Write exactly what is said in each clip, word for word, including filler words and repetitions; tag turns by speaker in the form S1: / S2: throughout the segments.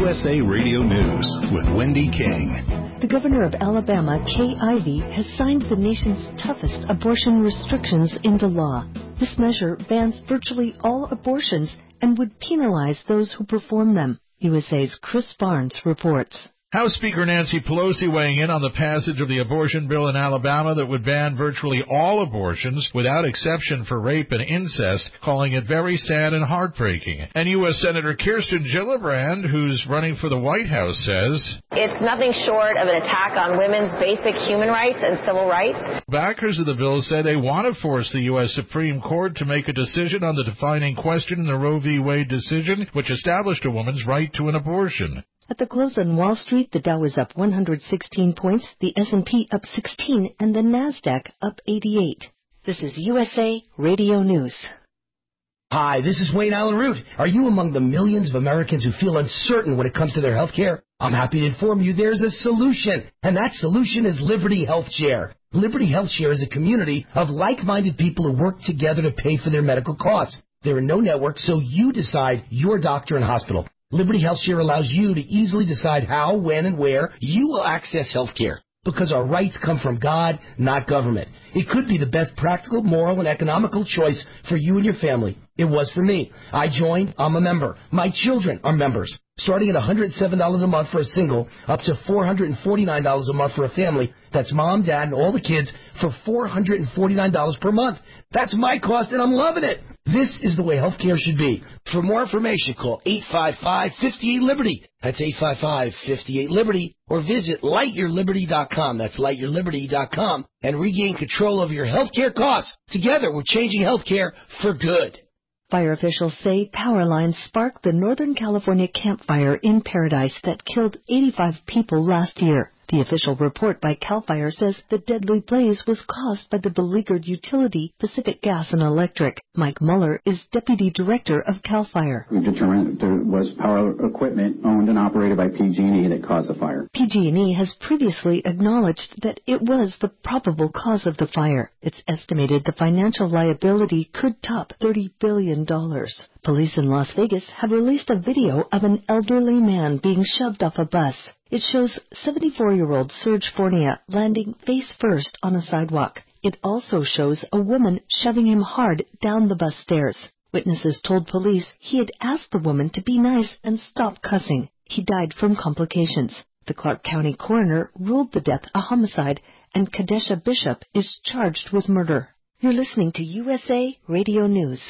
S1: U S A Radio News with Wendy King.
S2: The governor of Alabama, Kay Ivey, has signed the nation's toughest abortion restrictions into law. This measure bans virtually all abortions and would penalize those who perform them. U S A's Chris Barnes reports.
S3: House Speaker Nancy Pelosi weighing in on the passage of the abortion bill in Alabama that would ban virtually all abortions without exception for rape and incest, calling it very sad and heartbreaking. And U S Senator Kirsten Gillibrand, who's running for the White House, says,
S4: "It's nothing short of an attack on women's basic human rights and civil rights."
S3: Backers of the bill say they want to force the U S Supreme Court to make a decision on the defining question in the Roe v. Wade decision, which established a woman's right to an abortion.
S2: At the close on Wall Street, the Dow is up one hundred sixteen points, the S and P up sixteen, and the NASDAQ up eighty-eight. This is U S A Radio News.
S5: Hi, this is Wayne Allen Root. Are you among the millions of Americans who feel uncertain when it comes to their health care? I'm happy to inform you there's a solution, and that solution is Liberty Health Share. Liberty Health Share is a community of like-minded people who work together to pay for their medical costs. There are no networks, so you decide your doctor and hospital. Liberty Health Share allows you to easily decide how, when, and where you will access health care, because our rights come from God, not government. It could be the best practical, moral, and economical choice for you and your family. It was for me. I joined. I'm a member. My children are members. Starting at one hundred seven dollars a month for a single, up to four hundred forty-nine dollars a month for a family. That's mom, dad, and all the kids for four hundred forty-nine dollars per month. That's my cost, and I'm loving it. This is the way healthcare should be. For more information, call eight five five, five eight, Liberty. That's eight five five, five eight, Liberty. Or visit light your liberty dot com. That's light your liberty dot com. And regain control of your healthcare costs. Together, we're changing healthcare for good.
S2: Fire officials say power lines sparked the Northern California Camp Fire in Paradise that killed eighty-five people last year. The official report by CAL FIRE says the deadly blaze was caused by the beleaguered utility Pacific Gas and Electric. Mike Muller is deputy director of CAL FIRE.
S6: We determined that there was power equipment owned and operated by P G and E that caused the fire.
S2: P G and E has previously acknowledged that it was the probable cause of the fire. It's estimated the financial liability could top thirty billion dollars. Police in Las Vegas have released a video of an elderly man being shoved off a bus. It shows seventy-four-year-old Serge Fournier landing face first on a sidewalk. It also shows a woman shoving him hard down the bus stairs. Witnesses told police he had asked the woman to be nice and stop cussing. He died from complications. The Clark County coroner ruled the death a homicide, and Kadesha Bishop is charged with murder. You're listening to U S A Radio News.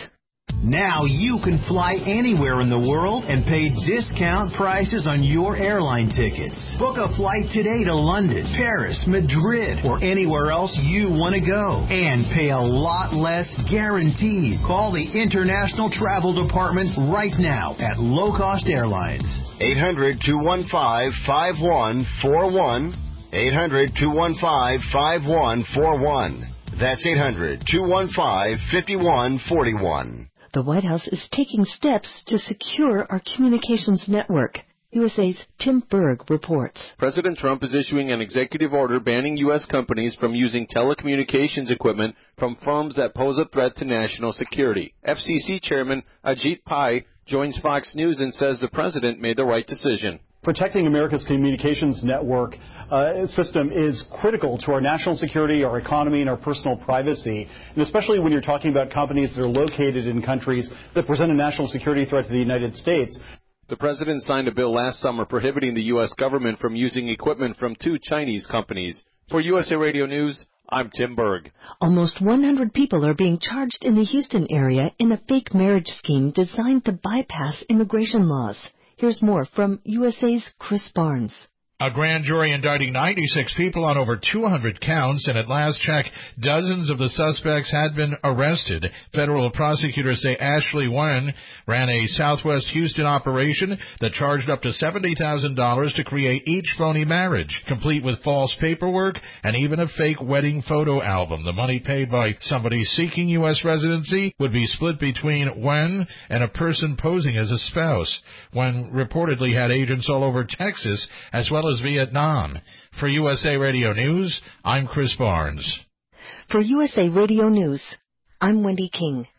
S7: Now you can fly anywhere in the world and pay discount prices on your airline tickets. Book a flight today to London, Paris, Madrid, or anywhere else you want to go. And pay a lot less guaranteed. Call the International Travel Department right now at Low Cost Airlines.
S8: eight hundred, two one five, five one four one. eight hundred, two one five, five one four one. That's eight hundred, two one five, five one four one.
S2: The White House is taking steps to secure our communications network. U S A's Tim Berg reports.
S9: President Trump is issuing an executive order banning U S companies from using telecommunications equipment from firms that pose a threat to national security. F C C Chairman Ajit Pai joins Fox News and says the president made the right decision.
S10: Protecting America's communications network uh, system is critical to our national security, our economy, and our personal privacy, and especially when you're talking about companies that are located in countries that present a national security threat to the United States.
S9: The president signed a bill last summer prohibiting the U S government from using equipment from two Chinese companies. For U S A Radio News, I'm Tim Berg.
S2: Almost one hundred people are being charged in the Houston area in a fake marriage scheme designed to bypass immigration laws. Here's more from U S A's Chris Barnes.
S3: A grand jury indicting ninety-six people on over two hundred counts, and at last check, dozens of the suspects had been arrested. Federal prosecutors say Ashley Wen ran a Southwest Houston operation that charged up to seventy thousand dollars to create each phony marriage, complete with false paperwork and even a fake wedding photo album. The money paid by somebody seeking U S residency would be split between Wen and a person posing as a spouse. Wen reportedly had agents all over Texas as well as Vietnam. For U S A Radio News, I'm Chris Barnes.
S2: For U S A Radio News, I'm Wendy King.